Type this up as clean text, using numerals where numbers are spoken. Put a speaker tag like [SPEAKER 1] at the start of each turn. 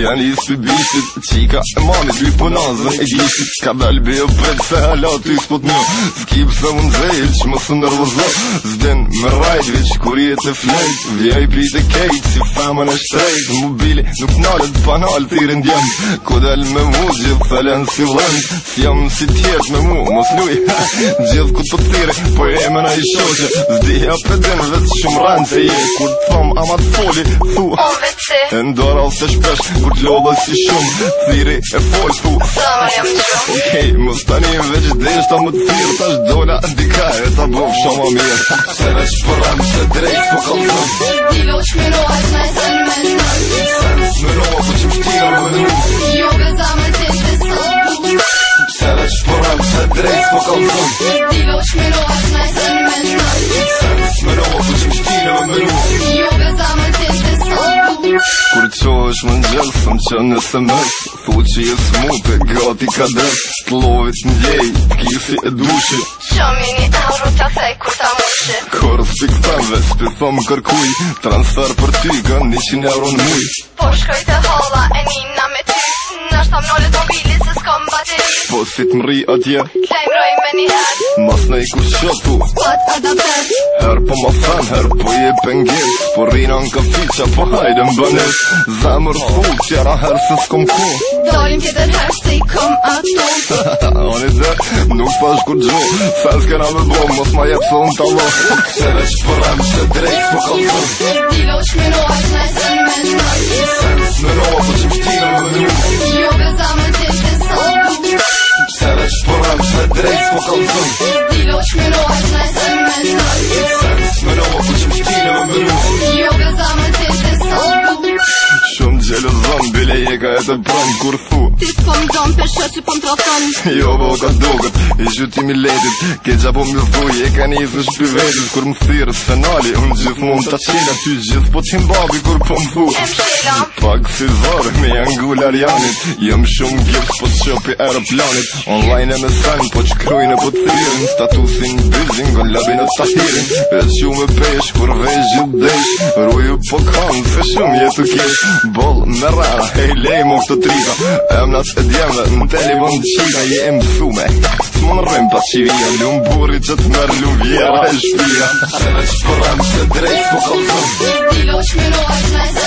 [SPEAKER 1] Janë i së bishit, qika e mami dy po nazën e gjishit. Ka belbi e pret se hala ty s'pot në. S'kip se më nëzejl që më së nërvëzo. S'den me rajt veç kur jetë e flejt. VIP të kejt si femën e shtrejt. Mobili nuk nalët panal thirin djem. Ku del me mu gjithë thelen si vlend. S'jam si tjet me mu mos luj. Gjithë ku të thire po e me na i shoqe. Zdihja për den vetë shumë rënd se je. Kur të thom ama të foli thu e ndora ose shpesh kur t'lodhe si shumë. Thiri e fol thu okej, mos tani veç deshta më të thirë. Tash dola dika e ta bëv shumë mirë. Se veç përrem se drejt po kalzëm.
[SPEAKER 2] Dilo shmirohet me sen me shmën.
[SPEAKER 1] Shmirohet po që mështirë më në
[SPEAKER 2] Jo gëza me tishtë së.
[SPEAKER 1] Se veç përrem se drejt po kalzëm.
[SPEAKER 2] Dilo shmirohet me sen me shmën.
[SPEAKER 1] Shmirohet po që mështirë më në
[SPEAKER 2] Jo gëza me tishtë së.
[SPEAKER 1] Kur qo është më njëllë, thëm që në SMS. Thu që jesë mute, gati ka dres. T'lovit n'gjej, kisi e dushi.
[SPEAKER 2] Shomi një euro t'a thej kur t'a mushi.
[SPEAKER 1] Korës t'i këtëve, s'pi thom kërkuj. Transfer për ty, gën 100 euro në muj.
[SPEAKER 2] Po shkoj të holla e nina me ty. Nashta m'nollet mobili se s'kom bateri.
[SPEAKER 1] Po si t'mri atje,
[SPEAKER 2] T'lejmroj me një her.
[SPEAKER 1] mas nej kur shotu.
[SPEAKER 2] Pat adaptet.
[SPEAKER 1] Her po ma fan, her po je pengjes. Po rina në kafiqa, po hajde m'banes. Zemër thu, tjera her se s'kom ku.
[SPEAKER 2] Dolim tjetër her se i kom ato.
[SPEAKER 1] Oni dhe, nuk pash kur gjo. Fes kena me bo, mos ma jep se unë t'allo. Se veç përrem se drejt po kalzëm.
[SPEAKER 2] Dilo shmirohet me sen me shmën.
[SPEAKER 1] Shmirohet po që mështirë më në
[SPEAKER 2] Jo gëza me tishtë së.
[SPEAKER 1] Se veç përrem se drejt po kalzëm.
[SPEAKER 2] Dilo shmirohet me sen me shmën.
[SPEAKER 1] Shmirohet po që mështirë më në
[SPEAKER 2] Jo gëza me tishtë së.
[SPEAKER 1] Shumë gjelozon, bile je ka e të pranë kur thu.
[SPEAKER 2] Ti s'kom gjon peshe që pëm trafon.
[SPEAKER 1] Jo bo ka dogët, i gjytimi letit. Ke gjapo më thuj, e ka njësë shpi vetit. Kur më thirës fenali, unë gjithë mund t'a qela. Ty gjithë po t'im babi kur po më thu. Pak si zore me jangull Arjanit. Jem shumë gift po t'qopi aeroplanit. Online e me sen po qkrujnë e po t'thirin. Statusin bizin, gon labin e t'ahirin. Veç ju me pesh, kur vesh gjithë desh. Ruju po kanë, se shumë jetu kesh. Bol me rana, hej lej mo këtë trika. Emnat e djemve, në telefon qika. Je e mësume, s'mo në rrim pas qivia. Lumë burri që t'mer lumë vjera e shpia. Se veç përrem se drejt po kalzëm.
[SPEAKER 2] Dilo shmirohet me